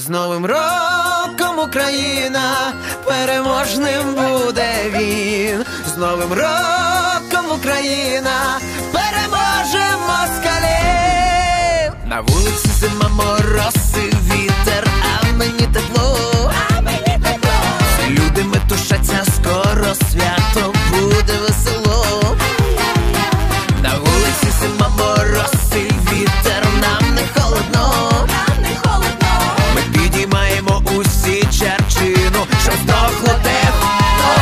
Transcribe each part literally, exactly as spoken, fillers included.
З Новим роком, Україна, переможним буде він. З Новим роком, Україна, переможе москалів. На вулиці зима, морози, вітер, а мені тепло, а мені тепло. Всі люди метушаться, скоро свято буде весело. На вулиці зима, морози, вітер, нам не холодно. Ми підіймаємо усі черчину, що здохло тепло.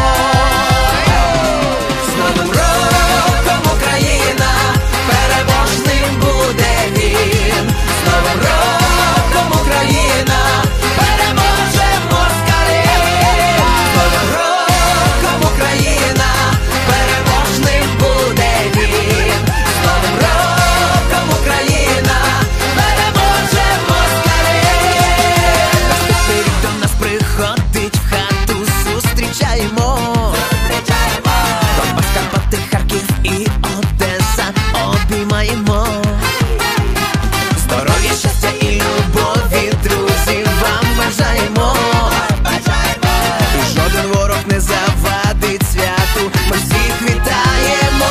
З Новим роком, Україна, переможним буде він. З Новим роком, Україна, переможе москалів. З Новим роком, Україна, переможним буде він. З Новим роком, Україна, переможе москалів. Наступний рік до нас приходить, в хату зустрічаємо. Донбас, Карпати, Харків і Одеса обіймаємо. Здоров'я, щастя і любові, друзі, вам бажаємо. І жоден ворог не завадить святу, ми всіх вітаємо.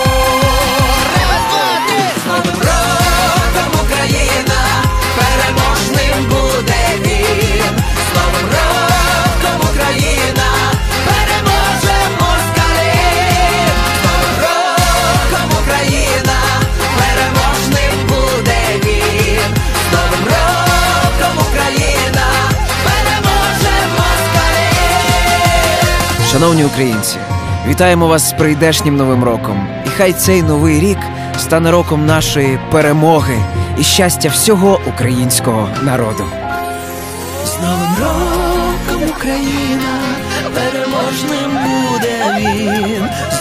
З Новим роком, Україна, переможним буде він. З Новим роком, Україна, переможе москалів. З Новим роком, Україна, переможним буде він. З Новим роком, Україна, переможе москалів. Шановні українці, вітаємо вас з прийдешнім Новим роком. І хай цей новий рік стане роком нашої перемоги і щастя всього українського народу. З Новим роком, Україна, переможним буде він.